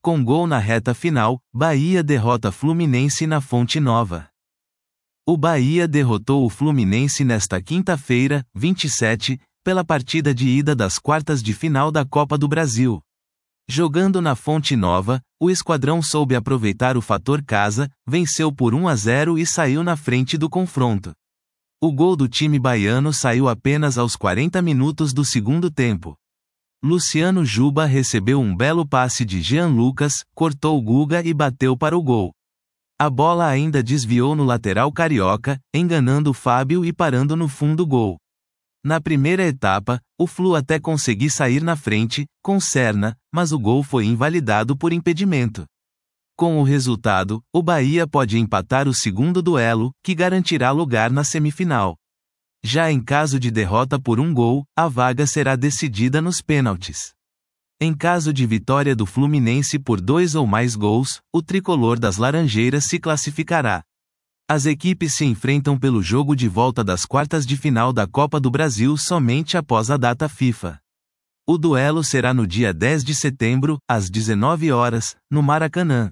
Com gol na reta final, Bahia derrota Fluminense na Fonte Nova. O Bahia derrotou o Fluminense nesta quinta-feira, 27, pela partida de ida das quartas de final da Copa do Brasil. Jogando na Fonte Nova, o esquadrão soube aproveitar o fator casa, venceu por 1-0 e saiu na frente do confronto. O gol do time baiano saiu apenas aos 40 minutos do segundo tempo. Luciano Juba recebeu um belo passe de Jean Lucas, cortou o Guga e bateu para o gol. A bola ainda desviou no lateral carioca, enganando o Fábio e parando no fundo gol. Na primeira etapa, o Flu até conseguiu sair na frente, com Serna, mas o gol foi invalidado por impedimento. Com o resultado, o Bahia pode empatar o segundo duelo, que garantirá lugar na semifinal. Já em caso de derrota por um gol, a vaga será decidida nos pênaltis. Em caso de vitória do Fluminense por 2 ou mais gols, o tricolor das Laranjeiras se classificará. As equipes se enfrentam pelo jogo de volta das quartas de final da Copa do Brasil somente após a data FIFA. O duelo será no dia 10 de setembro, às 19 horas, no Maracanã.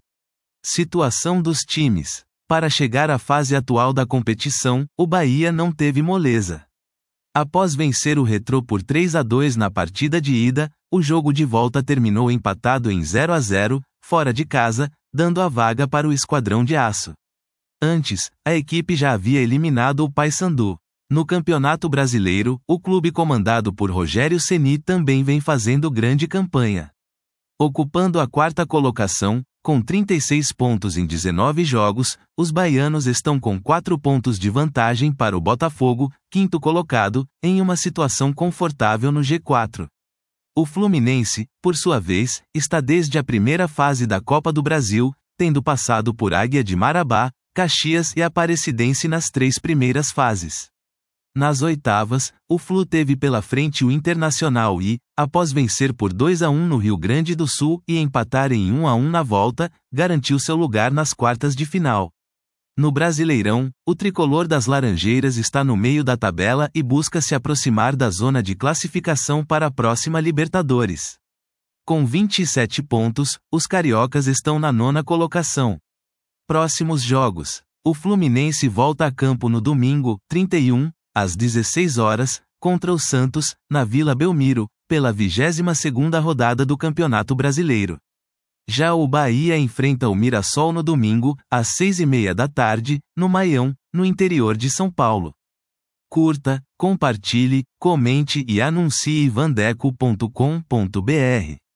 Situação dos times. Para chegar à fase atual da competição, o Bahia não teve moleza. Após vencer o Retrô por 3-2 na partida de ida, o jogo de volta terminou empatado em 0-0, fora de casa, dando a vaga para o Esquadrão de Aço. Antes, a equipe já havia eliminado o Paysandu. No Campeonato Brasileiro, o clube comandado por Rogério Ceni também vem fazendo grande campanha. Ocupando a quarta colocação, com 36 pontos em 19 jogos, os baianos estão com 4 pontos de vantagem para o Botafogo, quinto colocado, em uma situação confortável no G4. O Fluminense, por sua vez, está desde a primeira fase da Copa do Brasil, tendo passado por Águia de Marabá, Caxias e Aparecidense nas 3 primeiras fases. Nas oitavas, o Flu teve pela frente o Internacional e, após vencer por 2-1 no Rio Grande do Sul e empatar em 1-1 na volta, garantiu seu lugar nas quartas de final. No Brasileirão, o tricolor das Laranjeiras está no meio da tabela e busca se aproximar da zona de classificação para a próxima Libertadores. Com 27 pontos, os cariocas estão na 9ª colocação. Próximos jogos. O Fluminense volta a campo no domingo, 31, às 16 horas, contra o Santos, na Vila Belmiro, pela 22ª rodada do Campeonato Brasileiro. Já o Bahia enfrenta o Mirassol no domingo, às 6:30 da tarde, no Maião, no interior de São Paulo. Curta, compartilhe, comente e anuncie vandeco.com.br.